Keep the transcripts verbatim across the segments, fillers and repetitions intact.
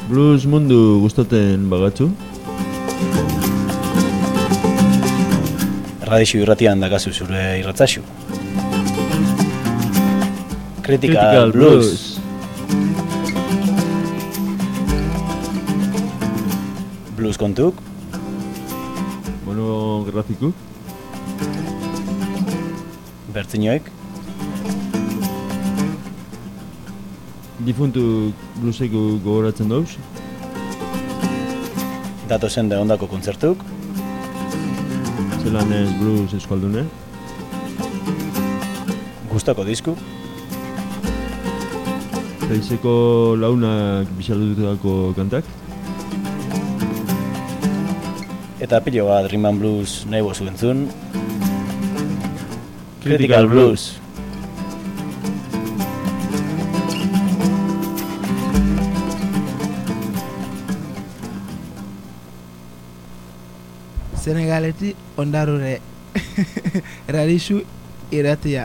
Blues mundu gustaten bagatzu? Radixu irratian dakazu zure irratzaxu. Critical, Critical Blues. Blues. Blues kontuk. Monografikuk. Bertzinoek. Difuntu blueseko gogoratzen dauz. Datozen de ondako kontzertuk. Zelan ez blues eskaldune. Gustako disku. Zaizeko launak bisalututako kantak. Eta pilo bat Rhythm and Blues nahi bozu entzun. Critical Blues. Senegaleti ondarure. Radixu irratia.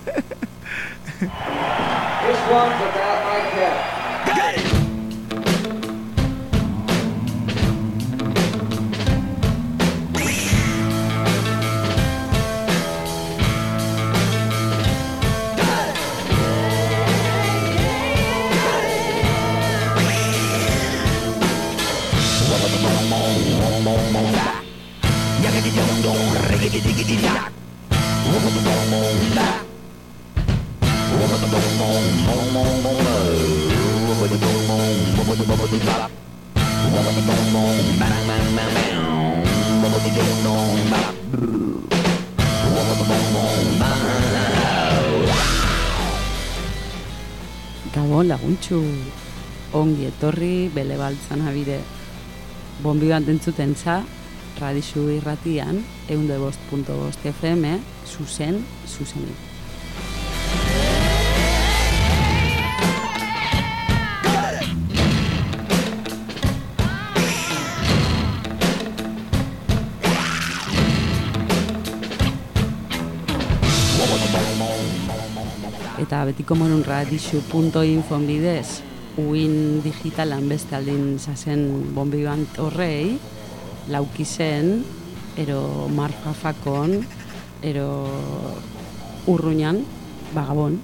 This one's about my cat. Gabon laguntxu, ongi etorri, bele baltzan abide. Bombi bat entzuten za, Radixu irratian, ehun eta bost puntu bost F M, zuzen, zuzenik. Eta betiko morun radixu punto info bidez, uin digitalan beste aldin zazen bombi bat horrei, lauki zen, ero marfafakon, ero urruñan, bagabon.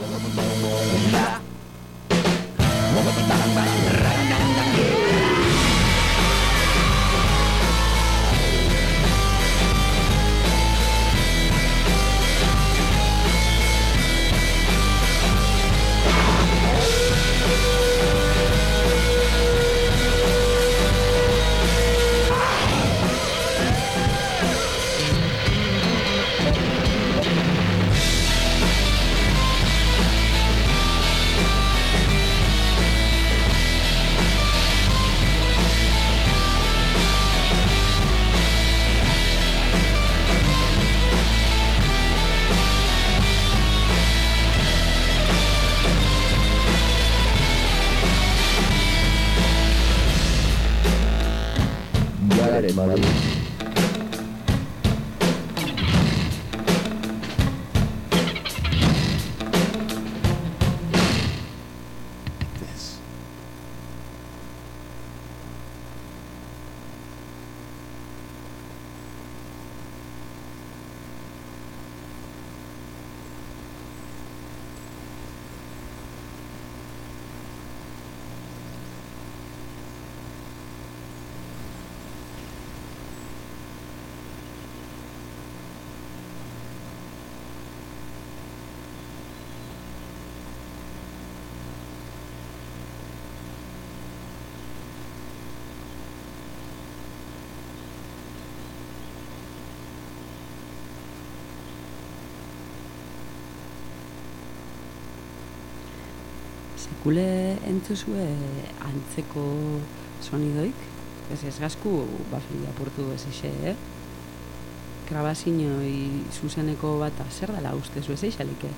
Sekule entzuzue antzeko sonidoik, ez ez gazku bafli apurtu ez ixe, eh? Grabazinoi zuzeneko bata zer dela ustezu ez eixalike?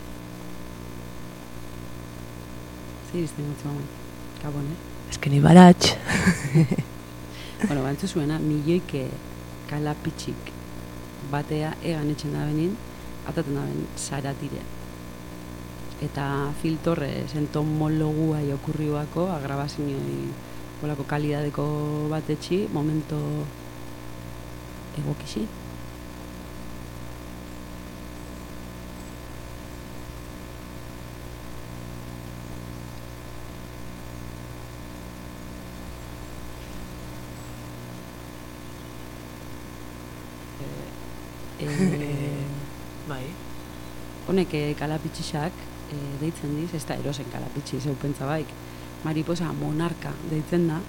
Zer izten gutzu hauen, kabon, eh? Eskeni baratx. Bueno, bantzu zuena, milioike kalapitxik batea egan etxen da benin, ataten da ben zaratire. eta Phil Torres entomologua jokurriuako agrabazinioi bolako kalidadeko batetxi momento egokixi. E, bai. Honek e, kalapitxixak e, deitzen diz, ez da erosen kalapitxi zeu pentsa baik, mariposa monarka deitzen da,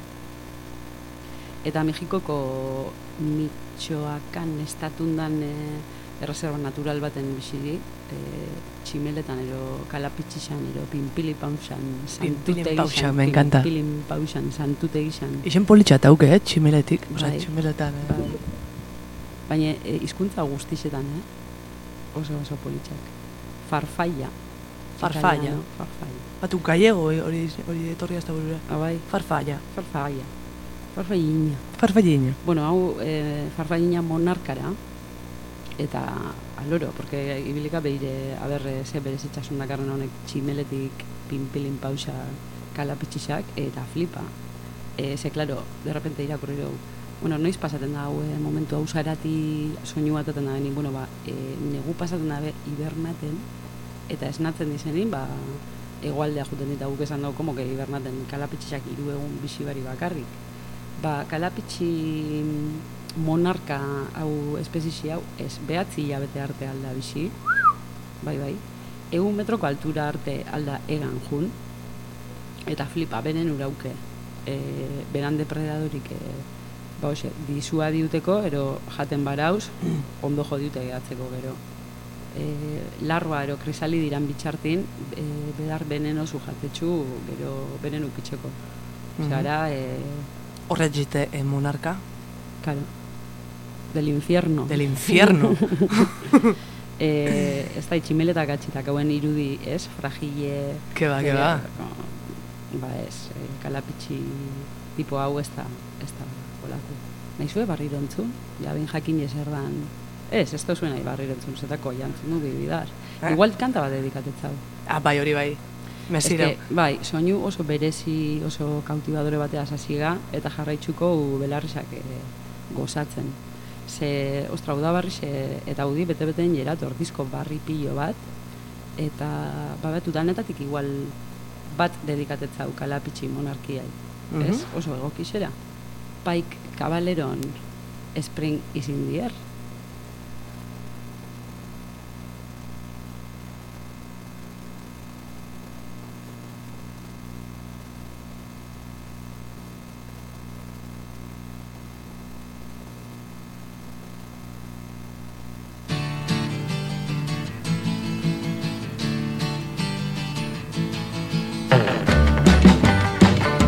eta Mexikoko Michoacan estatundan e, erreserba natural baten biziri, e, tximeletan ero kalapitxixan, ero pinpilipauxan, Pinpilipauxan, me encanta. Pinpilipauxan, santutegixan. Ixen politxa tauke, eh, tximeletik, oza, Bai. tximeletan, eh. Bai. Baina e, hizkuntza guztixetan, eh? Oso oso politxak. Farfalla. Farfalla. Italiano, farfalla. Batu gallego hori hori etorri hasta burura. Ah, bai. Farfalla. Farfalla. Farfallina. Farfallina. Bueno, hau e, farfallina monarkara, eta aloro, porque ibilika beire, a ber, ze berezitxasun dakarren honek tximeletik pinpilin pausa kalapitxixak, eta flipa. E, ze, klaro, de repente irakurri dugu. Bueno, noiz pasaten da hau, eh, momentu hau sarati soinu bat eten da benin, bueno, ba, e, negu pasaten da be, hibernaten, eta esnatzen dizenin, ba, egoaldea juten dita guk esan dugu, como que hibernaten kalapitxixak hiru egun bisibari bakarrik. Ba, kalapitxi monarka hau espezixi hau, ez, behatzi hilabete arte alda bisi, bai, bai, egun metroko altura arte alda egan jun, eta flipa, benen urauke, e, beran depredadorik, e, ba, hoxe, dizua diuteko, ero jaten barauz, ondo jo diute gehatzeko gero. E, larba, ero krisali diran bitxartin, e, bedar beneno zu jatetxu, gero benen ukitzeko. Mhm. Zara, e, Horretxite, eh, monarka. claro, del infierno. Del infierno. e, ez da, itximeletak atxitak hauen irudi, ez, fragile... Que ba, que e, ba. Ba, ez, e, kalapitxi tipo hau ez da, ez da, olako. Naizue barriro entzun? Ja, ben jakin eserdan... Ez, ez da zuen nahi barriro entzun, zetako jantzun du bibidar. Eh? Igual kanta bat dedikatetzau. Ah, bai, hori bai. Mesira. Eske, bai, soinu oso berezi, oso kautibadore batea hasiga eta jarraitzuko belarrisak e, gozatzen. Ze, ostra, udabarriz e, eta udi bete-beten jerat ordizko barri pilo bat, eta babatu danetatik igual bat dedikatetzau kalapitxi monarkiai. Mhm. Ez? Oso egokixera. Pike Caballeron Spring is in the air.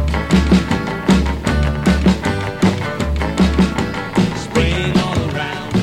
Spraying all around.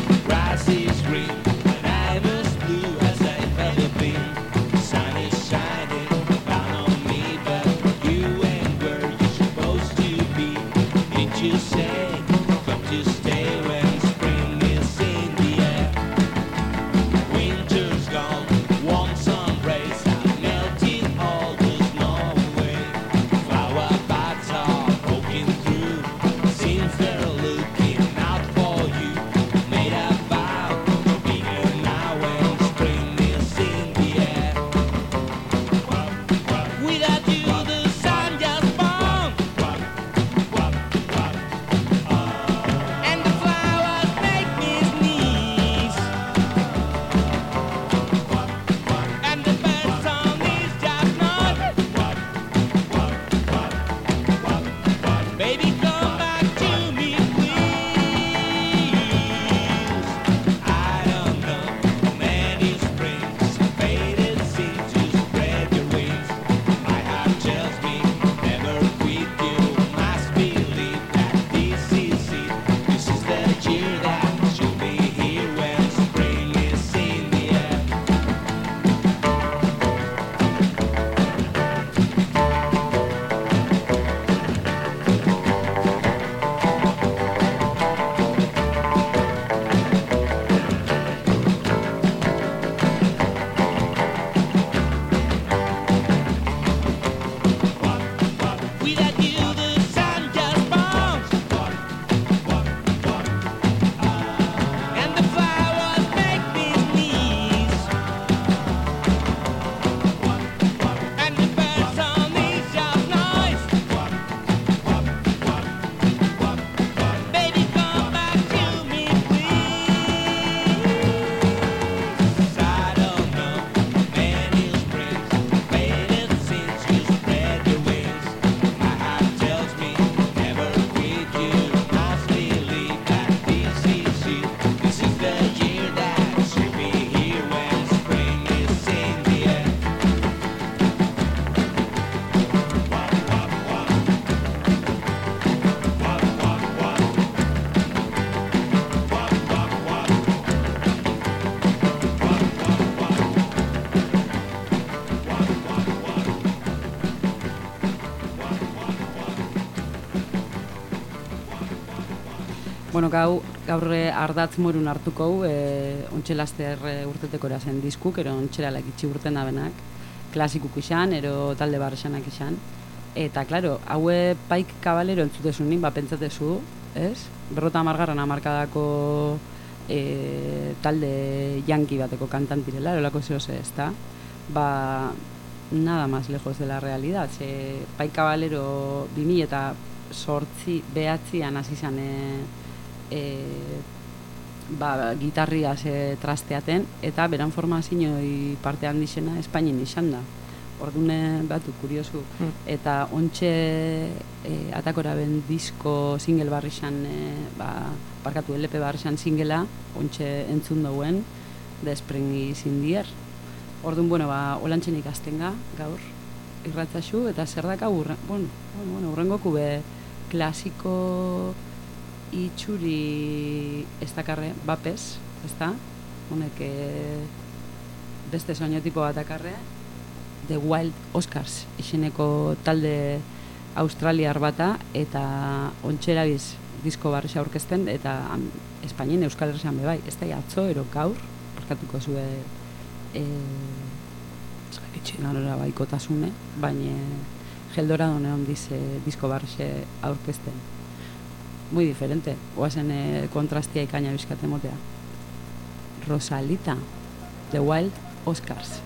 Bueno, gau, gaur ardatz morun hartuko hu, e, ontxelaster urteteko erazen diskuk, ero ontxeralak itxi urten da benak, klasikuk izan, ero talde barresanak izan. Eta, klaro, haue Paik Kabalero entzutezunik, ba, pentsatezu, ez? Berrota amargarran amarkadako e, talde yanki bateko kantantirela, erolako zehoze, ez da? Ba, nada más lejos de la realidad. Ze, Paik Kabalero bi mila eta sortzi behatzian hasi izan e, e, ba, gitarriaz e, trasteaten, eta beran formazioi parte handizena Espainien izan da. Ordune batu, kuriosu. Mm. Eta ontxe e, atakora ben disko single barrixan, e, ba, parkatu L P barrixan singela, ontxe entzun dauen, The Spring is in the Air. Orduan, bueno, ba, olantxen ikastenga, gaur, irratzaxu, eta zer daka, urren, bueno, bueno, urrengoku be, klasiko itxuri ez dakarre, bapes, ez da? Honek e, beste soñotipo bat dakarre, The Wild Oscars, izeneko talde australiar bata, eta ontxerabiz disko barrixa aurkezten, eta am, Espainien Euskal Herrian bebai, ez da, atzo, ero gaur, parkatuko zue e, garora baikotasune, baina geldora done hondiz e, disko barrixe aurkezten. Muy diferente, oazen e, kontrastia ikaina bizkate motea. Rosalita, The Wild Oscars.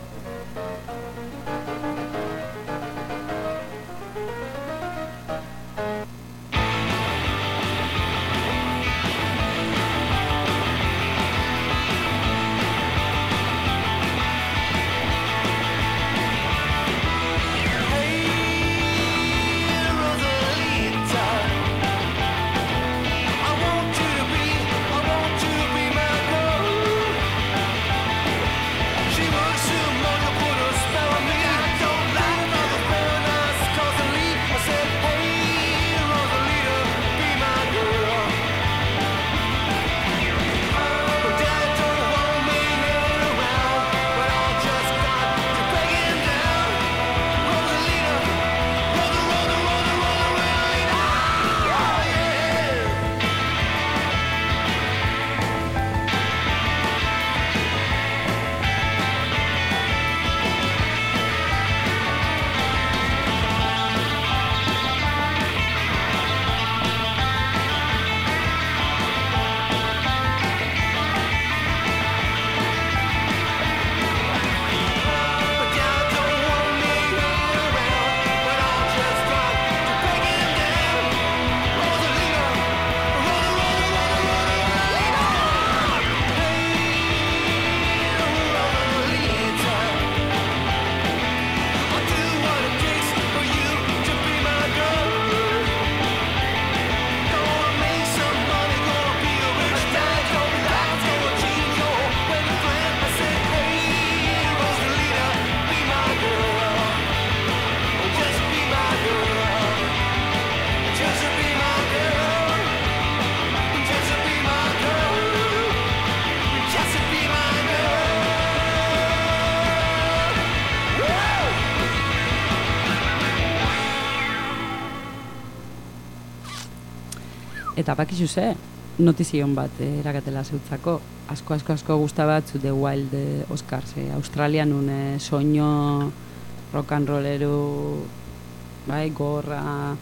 Eta bakizu ze, notizion bat eh, erakatela zeutzako. Asko, asko, asko gustabatzu The Wild eh, Oscars. Eh, Australian un eh, soño rock and rollero, bai, gorra,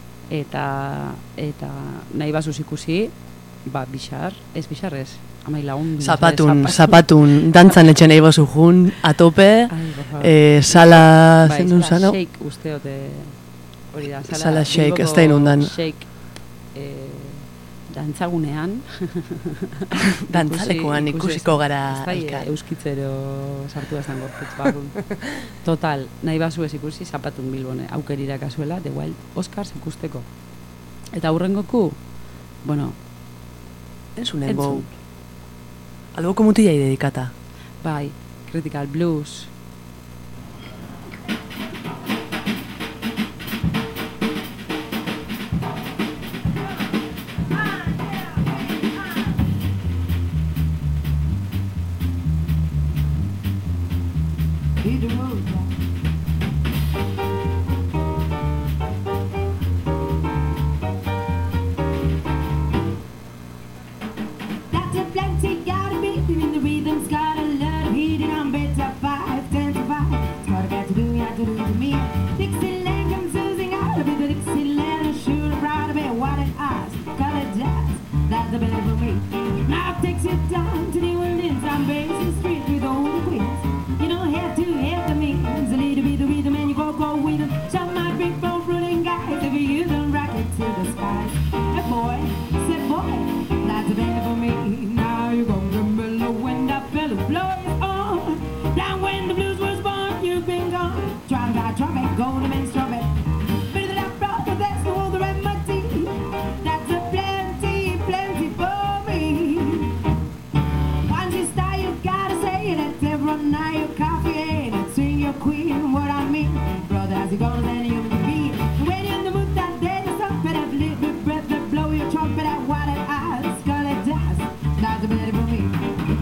eta, eta nahi basuz ikusi, ba, bixar, ez bixar ez, amai lagun. Zapatun, zapatun, dantzan etxen nahi basu jun, atope, eh, sala, bai, zen sala shake usteote, hori da, sala, sala shake, ez da inundan. Shake, eh, dantzagunean dantzalekuan ikusiko gara elkar. Euskitzero sartu ezan gorputz bagun. Total, nahi bazu ez ikusi zapatun Bilbone aukerira kasuela The Wild Oscars ikusteko. Eta aurrengoku, bueno, entzunen bou. Alboko mutilai dedikata. Bai, Critical Blues. golden and strawberry. But the left brother, there's no other remedy. That's a plenty, plenty for me. Once you start, you gotta say it. That's every night your coffee and it's swing your queen. What I mean, brother, as you gonna then you can be. When you're in the mood that day, it's up and I've lived with breath that blow your trumpet at what it has. Scarlet jazz, that's a better for me.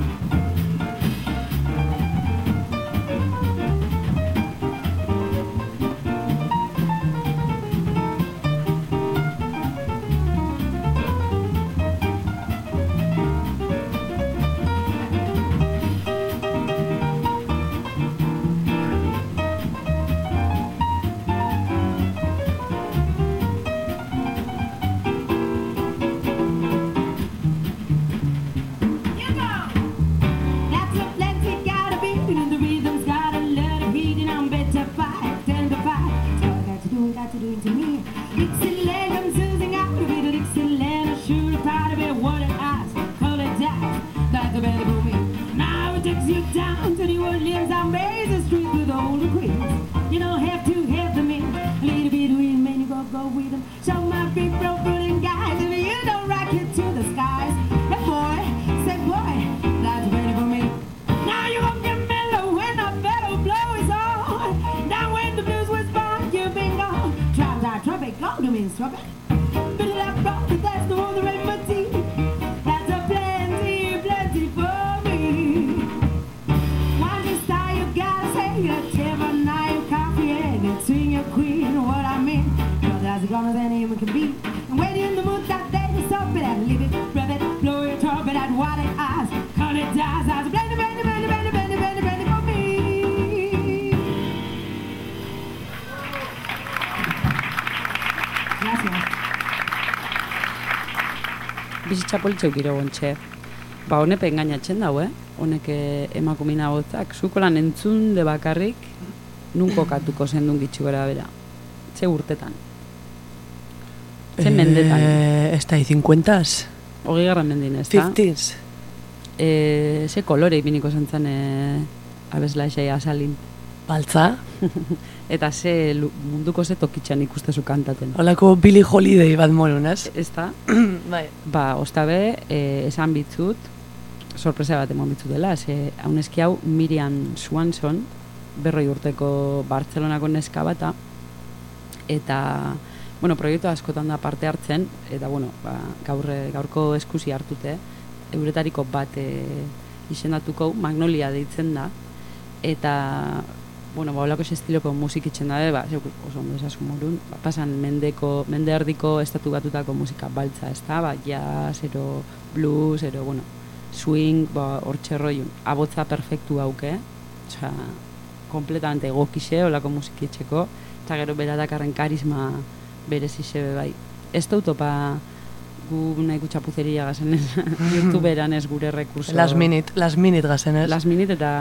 Bizitxapolitxeu giro gontxe. Ba, honepe engainatzen dau, eh? Honek emakumina botzak. Zuko lan entzun de bakarrik, nun kokatuko zendun gitxu gara bera. Ze urtetan? Ze mendetan? Eh, ez da, i cincuentas? Hogei garran mendin, ez da? Fifties? Eh, ze kolore ipiniko zentzen eh, abesla esai azalin? Baltza? Eta ze munduko ze tokitxan ikustezu kantaten. Holako Billie Holiday bat morun, ez? Ez da? Bai. Ba, ostabe, eh, esan bitzut, sorpresa bat emon bitzut dela, ze hauneski hau Miriam Swanson, berroi urteko Bartzelonako neska bata, eta, bueno, proiektu askotan da parte hartzen, eta, bueno, ba, gaur, gaurko eskusi hartute, euretariko bat e, izendatuko, Magnolia deitzen da, eta, bueno, ba, holako estiloko musikitzen dabe, ba, zeuk oso ondo esasun morun, ba, pasan mendeko, mende erdiko estatu batutako musika baltza, ez da, ba, jazz, ero blues, ero, bueno, swing, ba, hortxe roiun, abotza perfektu hauke, osea, kompletamente egokixe, holako musikitxeko, eta gero beradakarren karisma berezize bai. Ez da utopa gu nahiko txapuzeria gazenez, youtuberan ez gure rekurso. Last minute, last minute gazenez. Last minute eta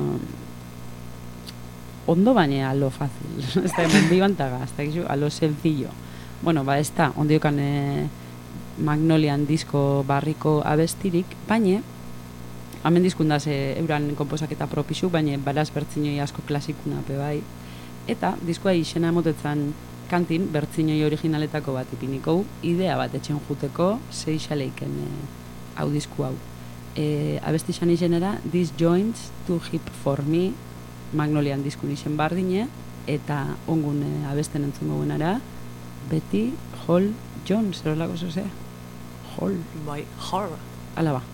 ondo baina alo fácil, ez da eman bibantaga, ez da gizu, alo sencillo. Bueno, ba ez da, ondiokan e, Magnolian disko barriko abestirik, baina, hamen diskundaz e, euran komposaketa propisu, baina baraz bertzinoi asko klasikuna pe bai, eta diskoa izena emotetzan kantin bertzinoi originaletako bat ipiniko, idea bat etxen juteko, seixaleiken e, hau disku hau. E, abesti izan izenera, This Joint's Too Hip For Me, Magnolian diskun izen bardine, eta ongun e, abesten entzungo guenara, Betty Hall Jones, erolako zozea? Hall. Bai, Hall. Ala ba.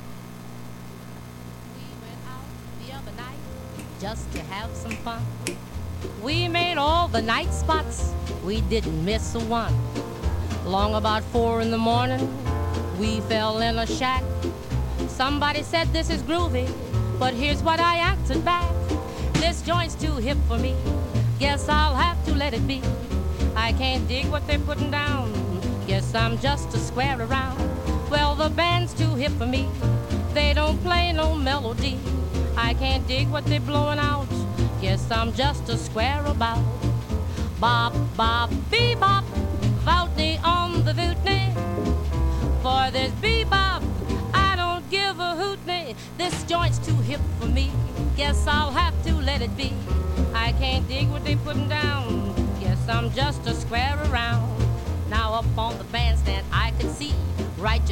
Just to have some fun. We made all the night spots, we didn't miss a one. Long about four in the morning, we fell in a shack. Somebody said this is groovy, but here's what I answered back. This joint's too hip for me, guess I'll have to let it be. I can't dig what they're putting down, guess I'm just a square around. Well, the band's too hip for me, they don't play no melody. I can't dig what they're blowing out, guess I'm just a square about. Bop, bop, bebop, Voutney on the vootney. For this bebop, I don't give a hootney. This joint's too hip for me, guess I'll have to let it be. I can't dig what they're putting down,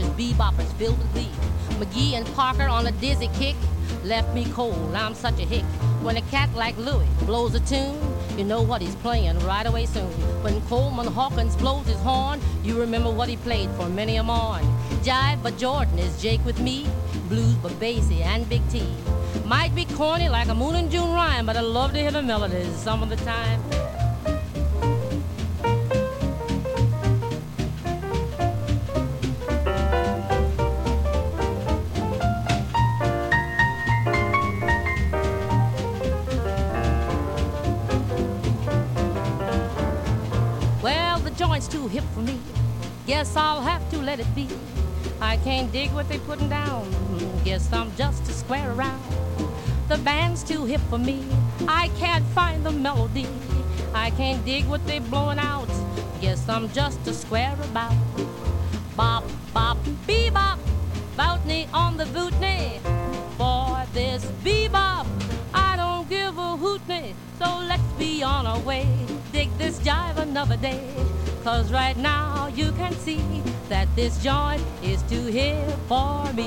conscious beboppers filled with glee. McGee and Parker on a dizzy kick left me cold, I'm such a hick. When a cat like Louis blows a tune, you know what he's playing right away soon. When Coleman Hawkins blows his horn, you remember what he played for many a morn. Jive but Jordan is Jake with me, blues but Basie and Big T. Might be corny like a Moon and June rhyme, but I love to hear the melodies some of the time. Well, the joint's too hip for me. Guess I'll have to let it be. I can't dig what they putting down. Guess I'm just a square around. The band's too hip for me. I can't find the melody. I can't dig what they blowing out. Guess I'm just a square about. Bop, bop, bebop, boutney on the bootney. For this bebop, I don't give a hootney. So let's be on our way. Dig this jive another day. Cause right now you can see that this joint is too hip for me.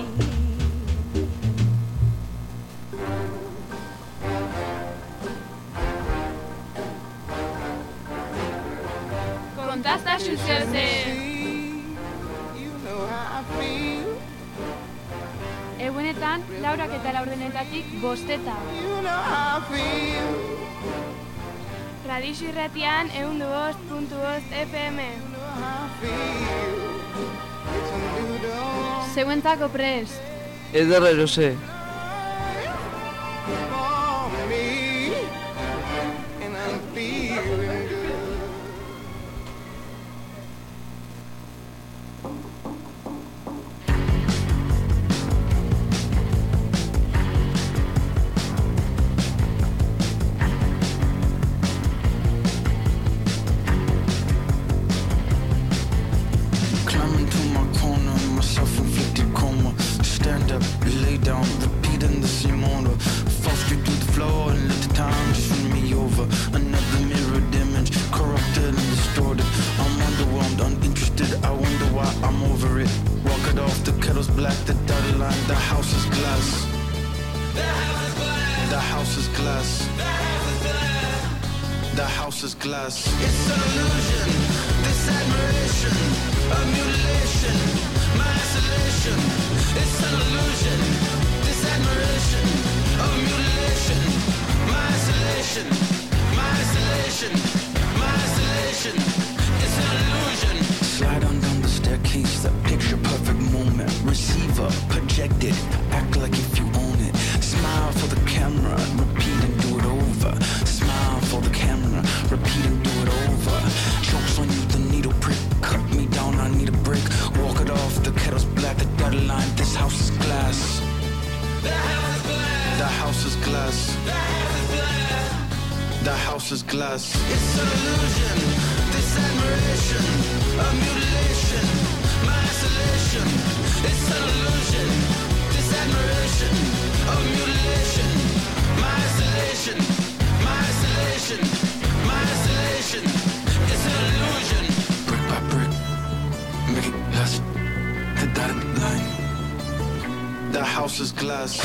Contasta sucede. Egunetan, laurak eta laurdenetatik bosteta. Radixu irratian, ehun du bost puntu bost F M. Zeuentzako prest. Ederra erose. Glass. It's an illusion, this admiration, a mutilation, my isolation. It's an illusion, this admiration, a mutilation, my isolation, my isolation, my isolation. It's an illusion. Slide on down the staircase, that picture perfect moment. Receiver, projected, act like if you own it. Smile for the camera, repeat and do it over. Smile for the camera, repeat and do it over. Chokes on you, the needle prick. Cut me down, I need a brick. Walk it off, the kettle's black, the dotted line. This house is glass. The house is glass. The house is glass. It's an illusion, this admiration, a mutilation, my isolation. It's an illusion, this admiration, a mutilation, my isolation, my isolation, my isolation. It's an illusion. Brick by brick, make it last. The dotted line. The house is glass.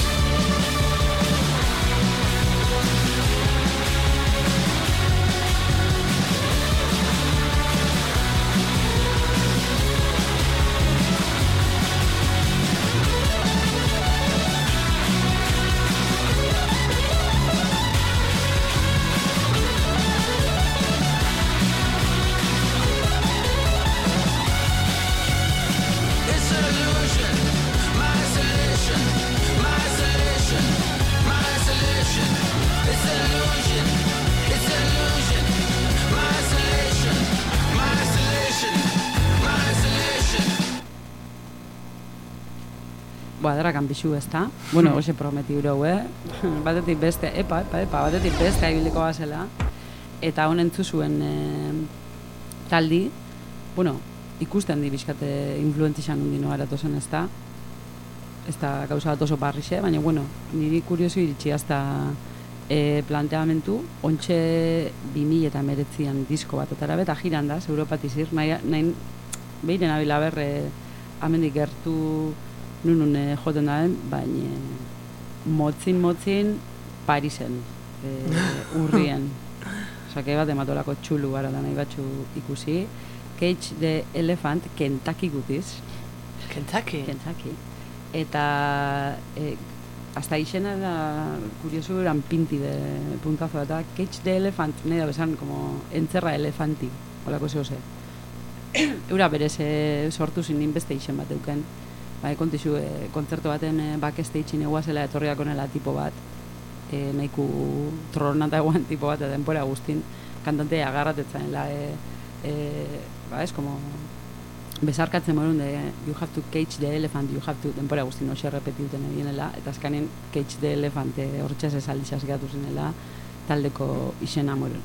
Badarakan bizu, ezta? Bueno, hoxe prometi urau, eh? Batetik beste, epa, epa, epa, batetik beste ibiliko bazela. Eta honen zuzuen e, taldi, bueno, ikusten di bizkate influentizan undino aratozen, ezta? Ez da gauza bat oso barrixe, baina, bueno, niri kurioso iritsi hasta e, planteamentu, ontxe bi mila eta hemeretzian disko bat atara beta jiran da, Europatizir, nahi, nahi behiren abila berre amendik gertu nunun eh, joten daren, baina motzin-motzin Parisen, eh, urrien. Osake bat ematolako txulu gara da nahi batxu ikusi. Cage the Elephant, Kentucky gutiz. Kentucky? Kentucky. Eta eh, hasta izena da kuriosu eran pinti de puntazo eta Cage the Elephant, nahi da besan, como entzerra elefanti, holako zeo ze. Eura berez e, sortu zinin beste izen bat euken. Bai, kontizu, e, kontzertu baten e, backstage eguazela etorriak onela tipo bat, e, nahiku tronata eguan tipo bat, denpora guztin, kantantea agarratetzen, la, e, e, ba, ez, como, besarkatzen morun de, you have to cage the elephant, you have to, denpora guztin hoxe repetiuten eginela, eta azkanen cage the elephant, e, hortxez esaldizaz gatu zinela, taldeko izena morun.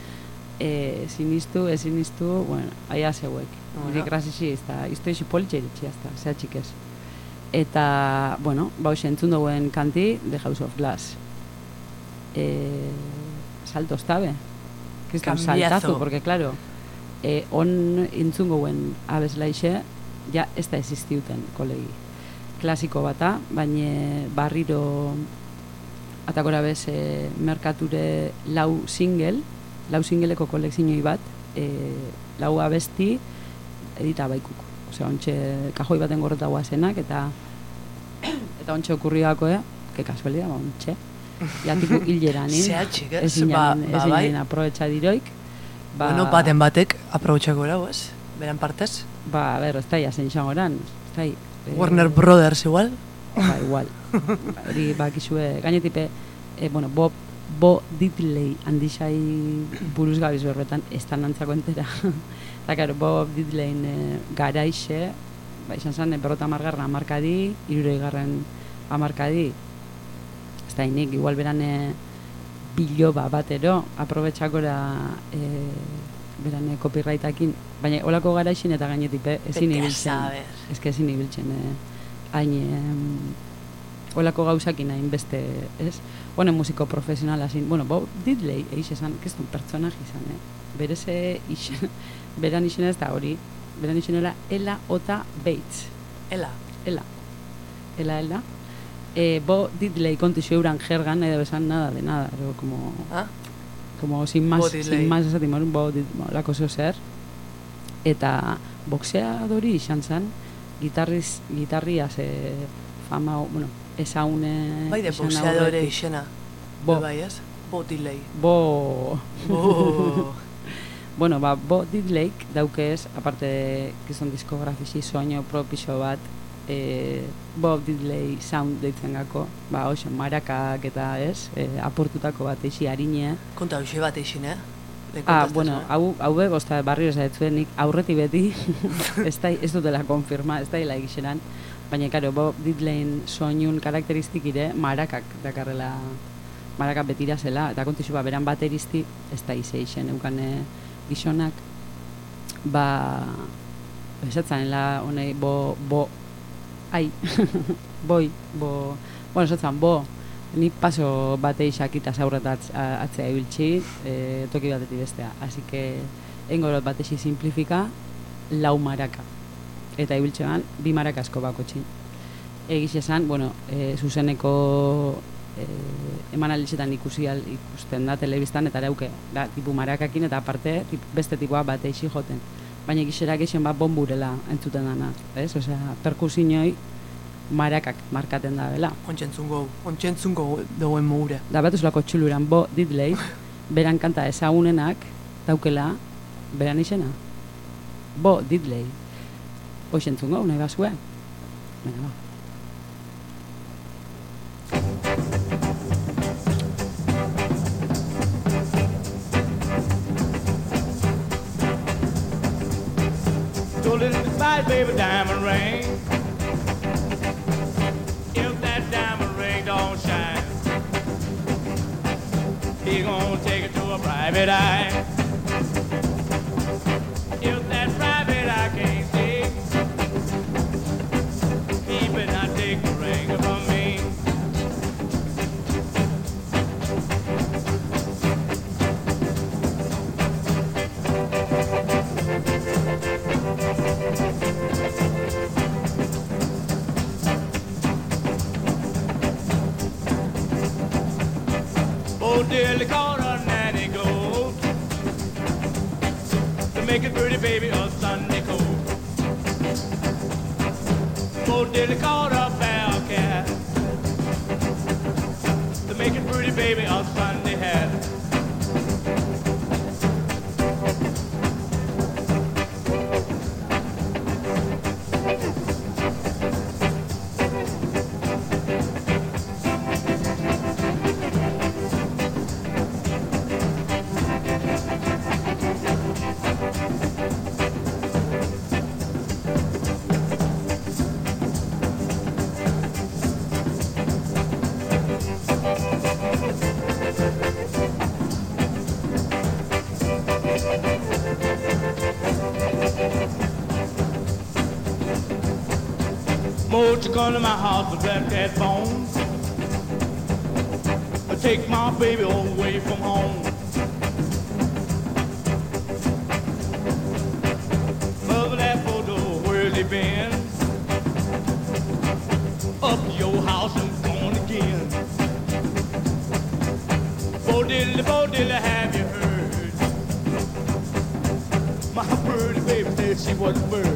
E, sinistu, ez sinistu, bueno, aia zeuek. Nik rasisi, ez da, izto isi politxeritxia, ez da, zea txikez. Eta, bueno, bau entzun duen kanti, The House of Glass. E, salto estabe. Kriston saltazu, porque, claro, e, on entzun duen abeslaixe, ja ez da existiuten kolegi. Klasiko bata, baina barriro atakora bez e, merkature lau single, lau singeleko kolekzioi bat, e, lau abesti edita baikuk. Osea, ontxe kajoi baten gorreta guazenak, eta eta ontxe okurriako, eh? Que kasualia, ba, ontxe. Jatiku hileran, eh? Zehatxik, ez? Ez inen, ez inen aprobetxa diroik. Ba, bueno, baten batek aprobetxako erau, ez? Beran partez? Ba, a ber, ez da, jasen xagoran. Eh, Warner Brothers igual? Ba, igual. Hori, ba, kisue, gainetipe, eh, bueno, Bob Bo Diddley handixai buruz gabiz berbetan, ez da nantzako entera. Eta, karo, Bob Diddley e, garaixe, ba, izan zen, berrota amargarra amarkadi, irurei garren amarkadi. Ez da, inik, igual beran e, biloba batero, aprobetxakora e, beran e, copyrightakin, baina olako garaixin eta gainetipe, ezin ibiltzen. Ez que ezin ibiltzen, e, hain... E, olako gauzakin hain beste, ez? Bueno, musiko profesionala zin. Bueno, Bob Diddley, eiz esan, keston pertsonaji izan, eh? Bereze isen, beran izena ez da hori, beran izenera Ella Ota Bates. Ella? Ella. Ella, Ella. Eh, Bob Diddley kontixo euran jergan, edo esan nada de nada, pero como... Ah? Como sin más, sin más esatim hori, Bob Diddley, lako zeo zer. Eta boxeadori izan zen, gitarriz, gitarriaz eh, fama, bueno, ezaune... Bai, de boxeadore izena. Bo. Bai, ez? Bo Diddley. Bo... Bo... Bueno, ba, Bo Diddley daukez, aparte de gizon diskografisi soño propixo bat, eh, Bob Diddley sound deitzen gako, ba, oso, marakak eta ez, eh, aportutako bat eixi harine. Konta hoxe bat eixin, eh? Ah, bueno, hau, hau bego, ez da, barrio ez da etzuen, nik aurreti beti, ez, da, ez dutela konfirma, ez da hila egixeran. Baina, karo, Bob Diddleyn soinun karakteristik ire, marakak dakarrela, marakak betira zela, eta kontizu, ba, beran bateristi, ez da ize isen, eukan e, gizonak, ba, esatzen, la, honei, bo, bo, ai, boi, bo, bueno, esatzen, bo, ni paso bate isakita zaurretat atzea ibiltzi, e, toki batetik bestea, así que, engorot batexi simplifika, lau maraka. Eta ibiltzean, bi marakasko bako txin. Egiz esan, bueno, e, zuzeneko e, emanalitzetan ikusi al, ikusten da telebistan, eta arauke, da, tipu marakakin, eta aparte, tip, beste tipua bate isi joten. Baina egizera geixen bat bonburela entzuten dana, ez? Osea, perkusinoi marakak markaten da, bela. Ontsentzungo, ontsentzungo dauen moure. Da, bat uzulako txuluran, Bo Diddley, beran kanta ezagunenak, daukela, beran izena. Bo Diddley. Hoxe entzungo, nahi bazue. Baina, ba. Told it in the fight, baby, diamond ring. If that diamond ring don't shine, he gonna take it to a private eye. If that private eye can't see, he better not take the ring from me. diddly corner nanny goes to make a pretty baby a Sunday coat. Bo diddly corner bell cat to make a pretty baby a Sunday hat. Won't you come to my house with black cat bones? Or take my baby away from home. Mother that photo, where's he been? Up to your house and gone again. Bo diddly, bo diddly, have you heard? My pretty baby said she was a bird.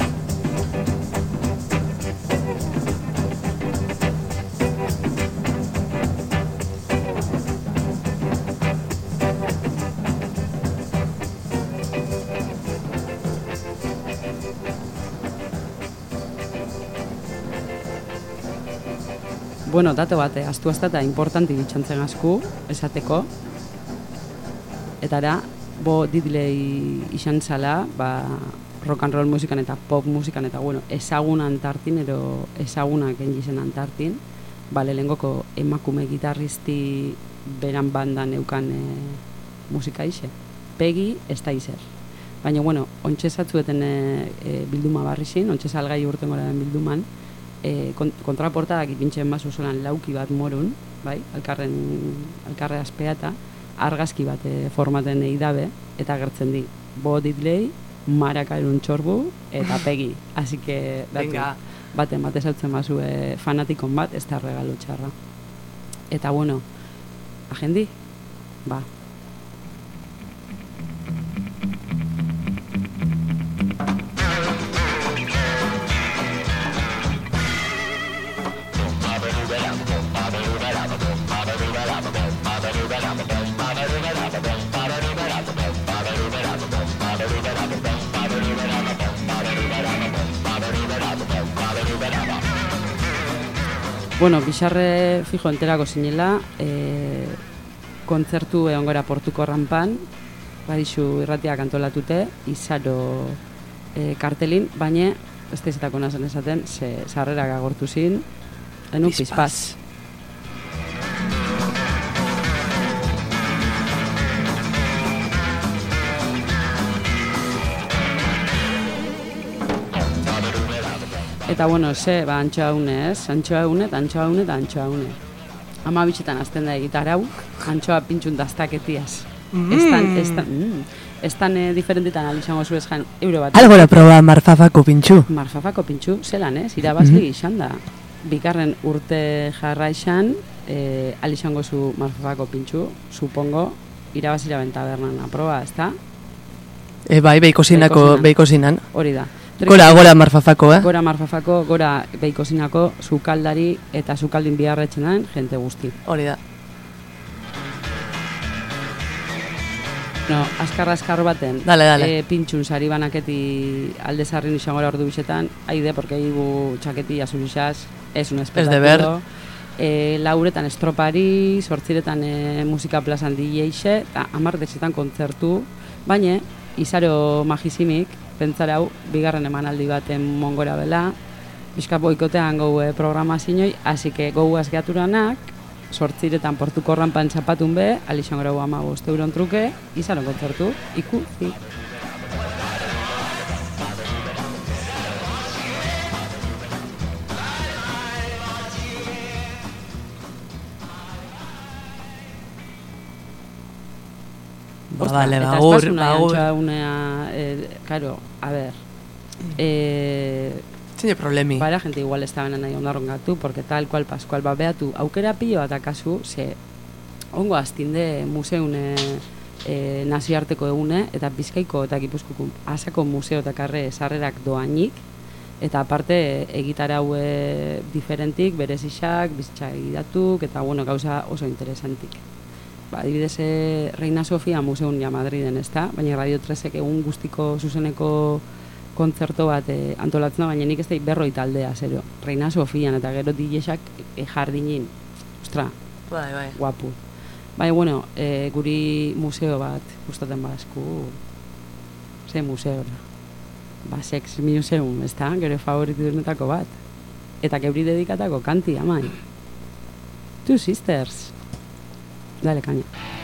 Bueno, dato bate, astu azta eta importanti bitxantzen asku, esateko. Eta ara, bo didlei izan zala, ba, rock and roll musikan eta pop musikan eta, bueno, ezagunan tartin, ero ezagunak engizen antartin, ba, lehengoko emakume gitarristi beran bandan eukan e, musika ise. Pegi, ez da izer. Baina, bueno, ontsa zatzueten e, e, bilduma barrizin, ontsa salgai urten gora den bilduman, E, kontraportadak ipintxen basu zolan lauki bat morun, bai, alkarren, alkarre aspeata, argazki bat e, formaten eidabe, eta gertzen di, Bo Diddley, Marakairun txorbu, eta Pegi. Así que, datu, baten bat ezautzen basu e, fanatikon bat, ez da regalo txarra. Eta, bueno, agendi, ba. Bueno, bizarre fijo enterako zinela, e, kontzertu egon gara Portuko Rampan, Badizu irratiak antolatute, izaro e, kartelin, baina ez da izatako nazen esaten, ze sarrerak agortu zin, enu pizpaz. Eta, bueno, ze, ba, antxoa une, ez? Antxoa une, eta antxoa une, eta antxoa une. Ama bitxetan azten da egitarauk, antxoa pintxun daztaketiaz. Mm. Estan, estan, mm, estan e, diferentitan alixango zu ezan euro bat. Algora proba marfafako pintxu. Marfafako pintxu, zelan, ez? Irabazli mm-hmm. izan da. Bikarren urte jarra izan, e, alixango zu marfafako pintxu, supongo, irabazila bentabernan aproba, ez da? E, bai, beikozinako, beikozinan. Hori da. Gora, gora marfafako, eh? Gora marfafako, gora beikozinako, sukaldari eta sukaldin biharretzen den, jente guzti. Hori da. No, azkar-azkar baten, dale, dale. E, pintxun sari banaketi alde zarrin izango ordu bisetan, haide, porque higu txaketi azulixaz, es un espectáculo. E, lauretan estropari, sortziretan e, musika plazan D J-xe, eta amar desetan kontzertu, baina, izaro magizimik, pentsara hau, bigarren emanaldi baten mongora bela, bizka boikotean gau e, programazioi, hasi que gau azgeaturanak, sortziretan Portuko Rampan txapatun be, alixan grau ama boste euron truke, izaron kontzertu, ikusi. Ba, vale, bagur, bagur. Eta unea, eh, claro, a ver, eh, Zine problemi. Para gente igual estaban nahi ondarron gatu, porque tal cual pascual ba beatu aukera pilo bat akazu, ze ongo astinde museune e, nazioarteko egune, eta Bizkaiko eta Gipuzkoako asako museo eta karre sarrerak doainik, eta aparte egitarau e, diferentik, berezixak, bizitza egidatuk, eta bueno, gauza oso interesantik. Ba, adibidez, e, Reina Sofia museun ja Madriden, ezta? Baina Radio tresek egun guztiko zuzeneko kontzerto bat e, antolatzen da, baina nik ez da berroi taldea, zero. Reina Sofian eta gero D J-sak e, jardinin. Ostra, bai, bai. Guapu. Baina, bueno, e, guri museo bat gustatzen bazku, ze museo da. Ba, Sex Museum, ez da, gero favoritunetako bat. Eta geuri dedikatako kanti, amai. Two Sisters. Dale, caña.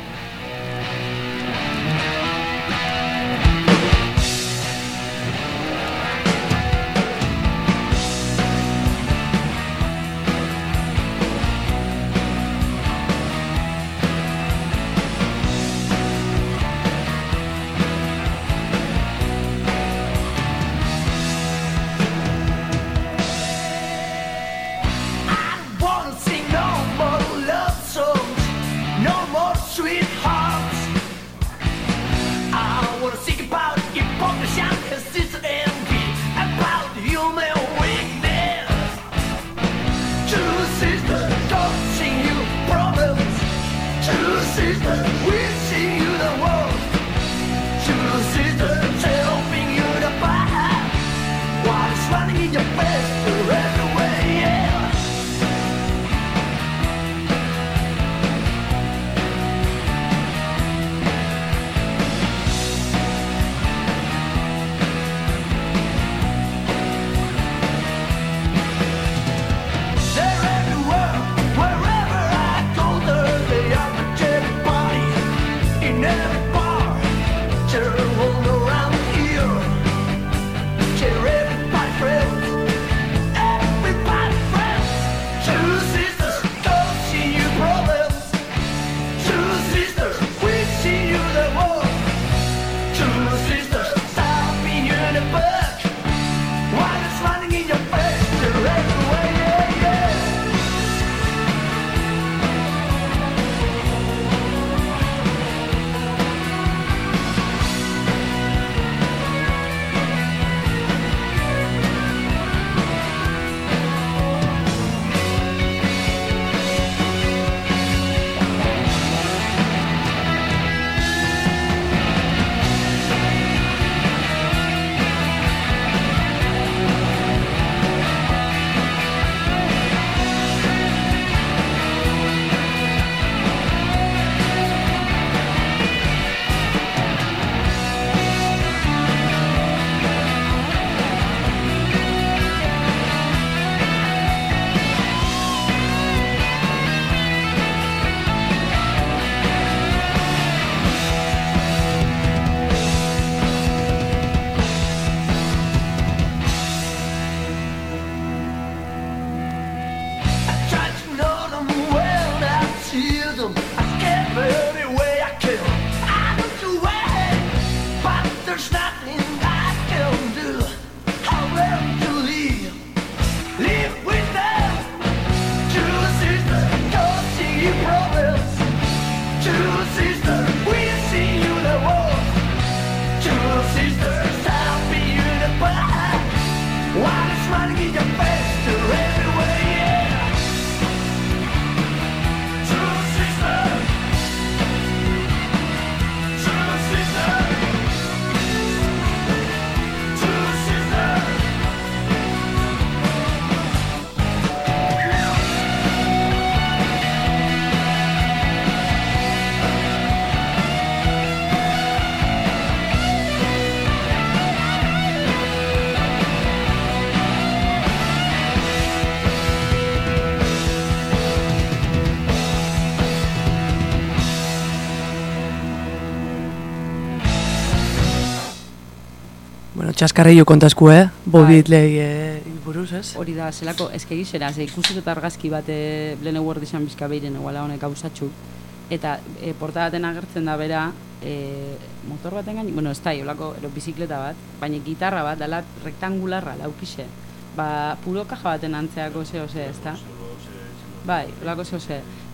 Txaskarreio kontazku, eh? Bobitlei eh, buruz, ez? Hori da, zelako, ezke gizera, ze ikusut eta argazki bat e, Blene Word izan bizka behiren eguala honek gauzatxu. Eta e, porta baten agertzen da bera, e, motor baten gain, bueno, ez da, olako, ero, bizikleta bat, baina gitarra bat, dala rektangularra, laukixe. Ba, puro kaja baten antzeako ze-ose, ez da? Bai, olako ze-ose.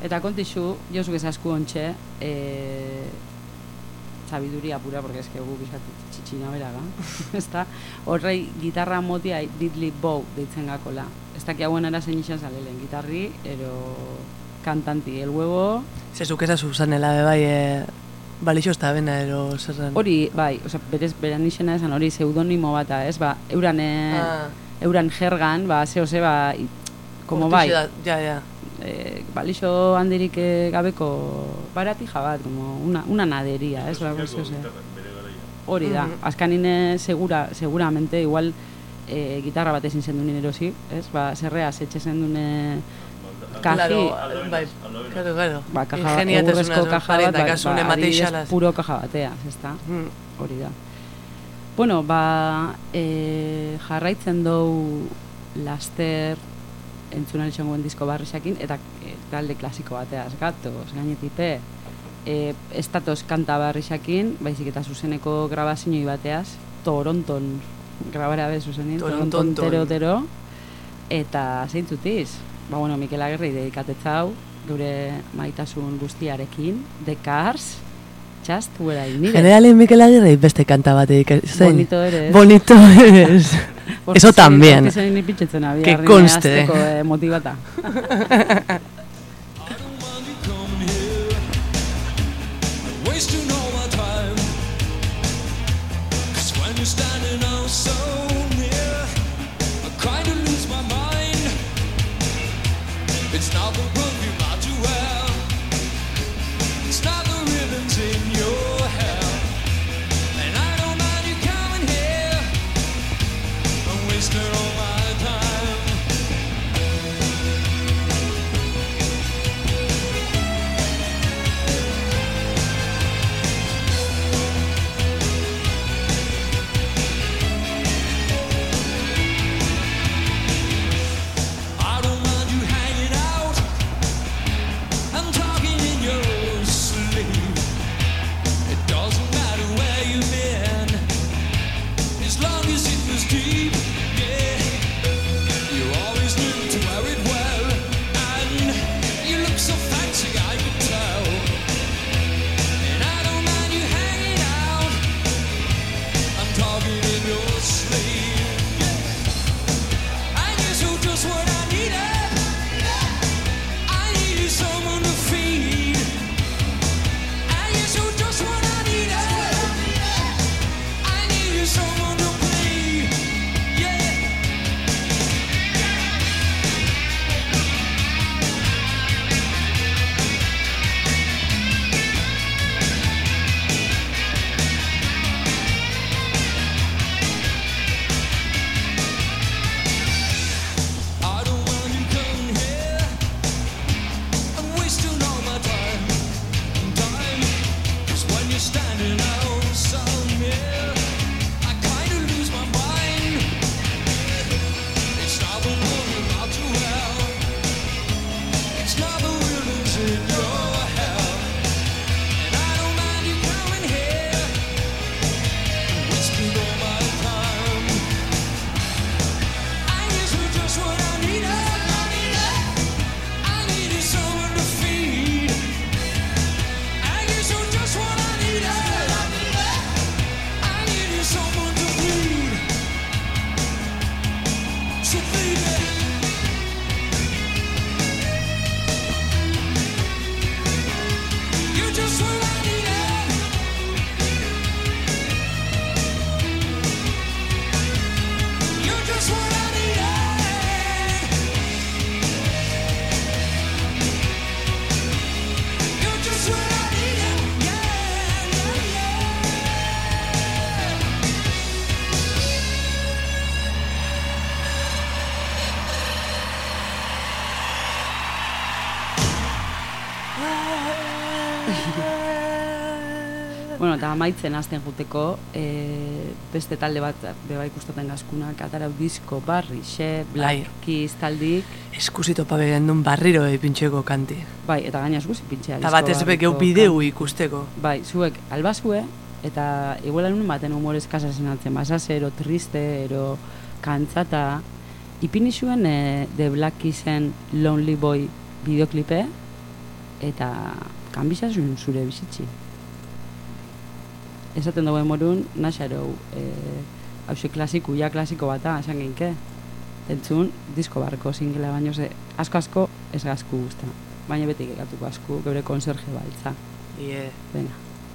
Eta kontixu, jozuk ezazku ontxe, e, sabiduria pura, porque es que gu bizatu txitxina beraga, ezta? Horrei gitarra motia Diddley Bow deitzen gakola. Ez daki hauen ara zein izan zalelen, gitarri, ero kantanti, el huevo... Zezuk ezazu zanela, bai, e, balixo ez da bena, ero zerren... Hori, bai, oza, berez, beran izena esan hori pseudonimo bata, ez, ba, euran, e, Ah. euran jergan, ba, zeo ze, ba, i- como bai, Urtixo da, ja, ja. eh, balixo handirik eh, gabeko baratija bat, como una, una naderia, ez, ba, zeo ze. Hori da, Mhm. azkanine segura, seguramente, igual, eh, gitarra bat ezin zendun erosi, ez, ba, zerrea zetxe zendune kaji, Claro, bai, claro, claro. ba, kaja, Ingeniatasuna egurrezko kaja bat, ba, kasune ba, adibidez, mateixalaz. puro kaja bateaz, ezta? Mm. Hori da. Bueno, ba, e, jarraitzen dugu laster entzuna itxongoen disko barrixakin, eta e, talde klasiko bateaz gatoz, gainetipe, e, estatoz kanta barrixakin, baizik eta zuzeneko grabazioi bateaz, Toronton grabara be zuzenin, Toronton Toronton. tero-tero, eta zeintzutiz, ba, bueno, Mikel Agerri dedikatetzau, geure maitasun guztiarekin, The Cars, Just Where I Need It. Generalen Mikel Agirre beste kanta bateik. zein? Bonito eres. Bonito eres. Eso también. Que conste. Eh, motivata. Wasting all my time. 'Cause when you're standing out so near, I kind of lose my mind. It's not the perfume that you wear, it's not the ribbons in your hair, and I don't mind you coming here. I'm wasting all my time. I don't mind you hanging out and talking in your sleep. It doesn't matter where you've been, as long as it was deep. Yeah, you always knew to wear it well, and you look so fancy, I could tell. And I don't mind you hanging out and talking in your sleep. I guess you're just what I needed. I needed someone to feed. I guess you're just what I needed. I needed someone to bleed. Yeah. I don't want you coming here and wasting all my time. Time, 'cause when you're standing out so near, I kind of lose my mind. It's not the one about you well, it's not the ribbons in your hair, and I don't mind you coming here and wasting all my time. I guess you're just what I needed. I needed someone to feed. I guess you're just what I needed. I needed someone to bleed. So baby, you're just what I needed. You're just what I needed. You're just what I needed. Yeah, yeah, yeah. Bueno, eta amaitzen hasten juteko, e, beste talde bat beba ikustaten gazkunak, atarau disko barri, xe, Black Keys taldik. Eskusito pabe gendun barriro epintxeko kanti. Bai, eta gainaz guzi pintxea. Eta bat ez bekeu bideu ikusteko. Bai, zuek albazue, eta igualan un baten humorez kasa zenatzen, basase, ero triste, ero kantzata. Ipini zuen e, The Black Keysen Lonely Boy bideoklipe, eta kanbizasun zure bizitzi. Esaten dagoen morun, naxarou, e, hause klasiku, ja klasiko bata, esan genke. Entzun, disko barreko singela baino ze, asko-asko ez gazku guzta. Baina beti gekatuko asku, geure konserje baltza. Ie. Venga.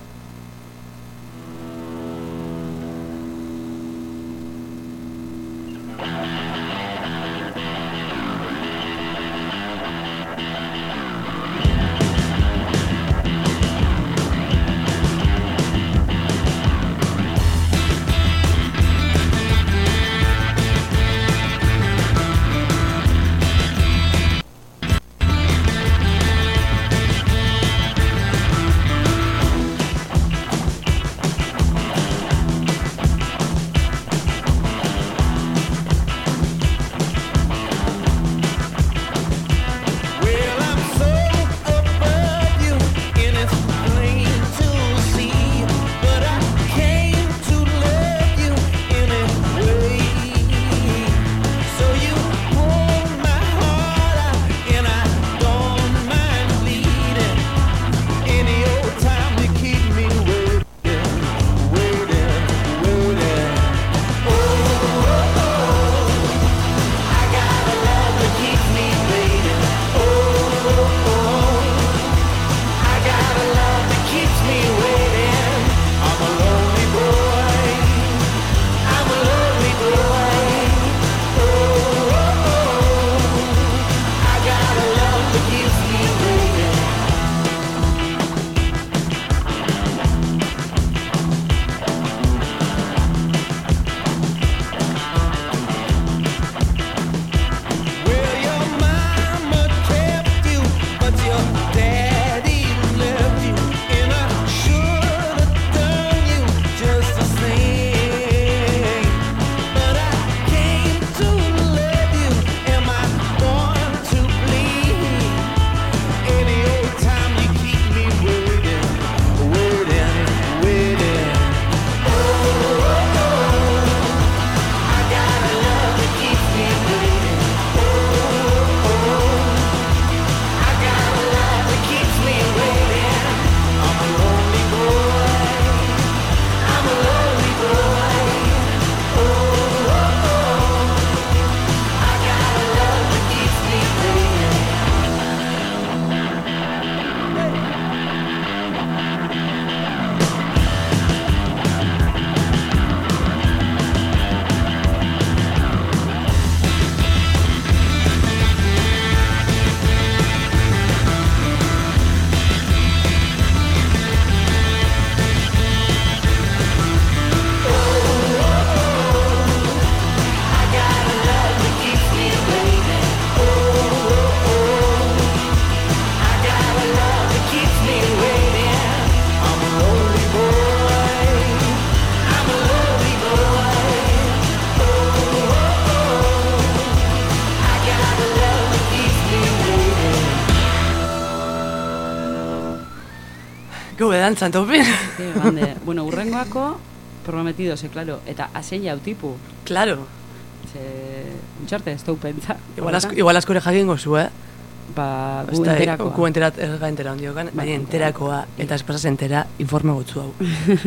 Gube dantzan topin. Bande, bueno, urrengoako prometido, ze, claro, eta asen jautipu. Claro. Ze, untxarte, ez dau pentsa. Igual, asko, igual askore jakingo zu, eh? Ba, gu enterakoa. Gu enterat, ez ga entera ondiokan, baina enterakoa, eta espasa entera informe gutzu hau.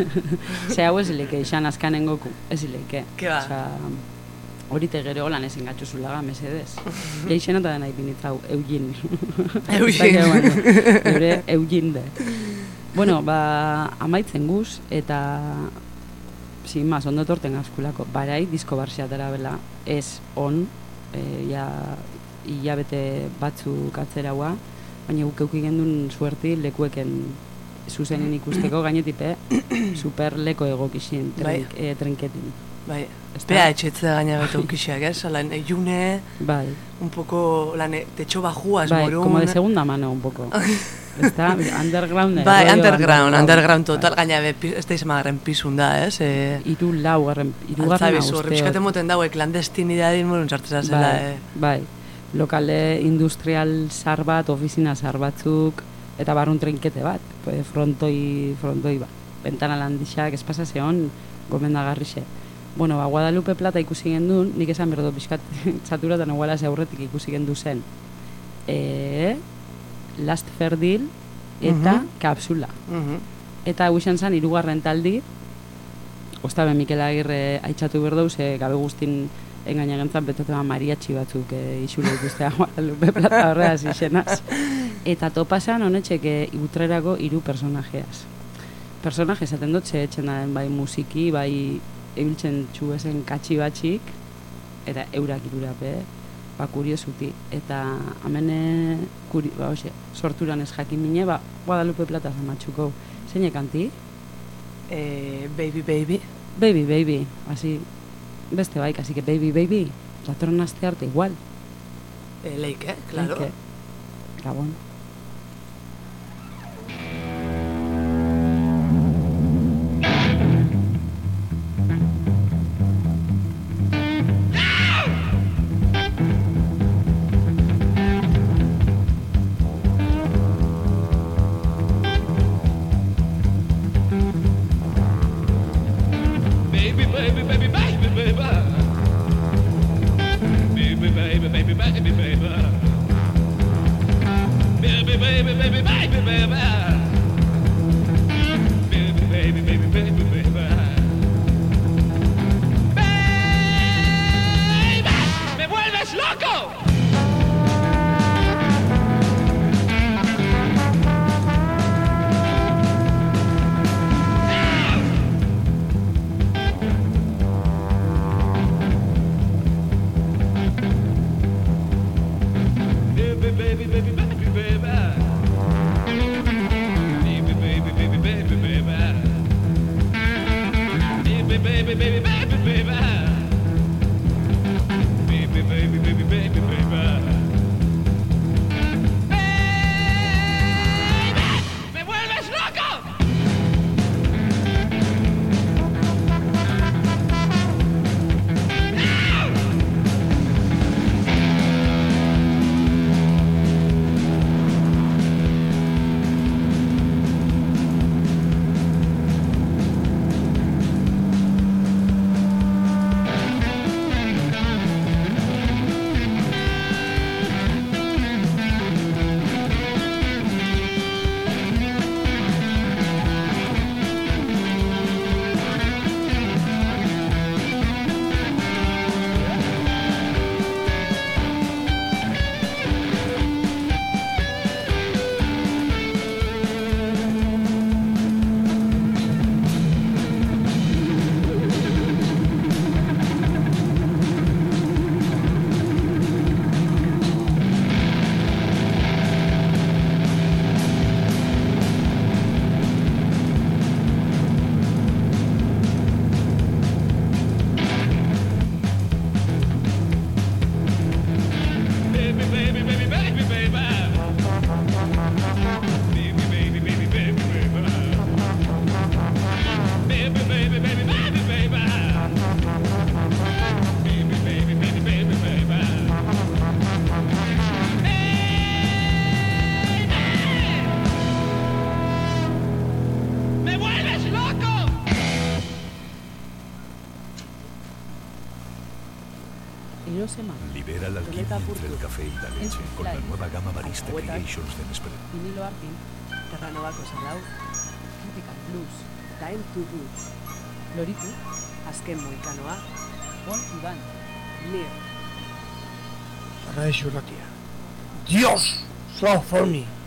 Ze hau ez ileke, izan azkanen goku, ez ileke. Ke ba? Osa, horite gero holan ezin gatzu zulaga, mesedez. Geixen eta dena ipinitzau, eugin. Eugin. Eure, eugin de. Bueno, ba, amaitzen guz, eta sin más, ondo torten askulako. Barai, disko barxiatara bela, ez on, e, ja, hilabete batzuk atzeraua, baina guk euki gendun suerti lekueken zuzenen ikusteko gainetipe super leko egokixin trenk, e, trenketin. Bai, pea etxetzea gaina beto ukixiak, ez? Lan, june, bai. Un poco, lan, tetxo bajuaz, bai, morun. Como de segunda mano, un poco. Está underground. Bai, underground, underground total, bai. Gaina be, ez da izamagarren pisun da, ez? E, iru lau, garren, iru garren usteot. Altzabizu, horrepizkaten moten daue, klandestinidadin morun sartzera zela, bai, eh? Bai, lokale industrial zar bat, ofizina zar batzuk, eta barrun trinkete bat, frontoi, frontoi bat. Bentana landixak, ez pasa zeon, gomendagarrixe. Bueno, ba, Guadalupe Plata ikusi gendun, nik esan berdo pixkat txaturatan eguala ze aurretik ikusi gendu zen. E, Last Ferdil eta Mhm. Kapsula. Mhm. Eta hau izan zen hirugarren taldi, Ostabe Mikel Agirre aitzatu berdouz, e, gabe guztin engainagentzan betotema mariatxi batzuk e, isule ikustea Guadalupe Plata horreaz izenaz. Eta topasan honetxek e, utrerako hiru personajeaz. Personaje esaten dut, ze etxen da bai musiki, bai ebiltzen txuezen katxi batxik, eta eurak irurape, ba, kuriosuti. Eta hemen, kuri, ba, hoxe, sorturan ez jakin mine, ba, Guadalupe Plata zamatxuko. Zeine kanti? Eh, baby, baby. Baby, baby. Así, beste baik, así que baby, baby. Datorren aste arte igual. Eh, leike, claro. Leike. Gabon. Baby, baby, baby, baby, baby. Baby, baby, baby, baby, baby. Baby, baby, baby, baby, baby. Baby, baby, baby, baby, baby. Baby, me vuelves loco. Baby, baby, baby, baby, baby. Baby, baby, baby, baby, baby. Baby, baby, baby, baby, baby. Baby, baby, baby, baby, baby. Baby, me vuelves loco. Baby, baby, baby, baby, baby. Baby, baby, baby, baby, baby. Baby, baby, baby, baby, baby. Baby, baby, baby, baby, baby. ¡Me vuelves loco! Libera la alquimia entre el café y la leche con la nueva gama Barista Creations de Nespresso. Vinilo Artin, Terranobako Salau, Critical Blues, Time to Roots, Loritu, Azken Moikanoa, Bon Iban, Lir. Radio Ratia. Dios, so funny.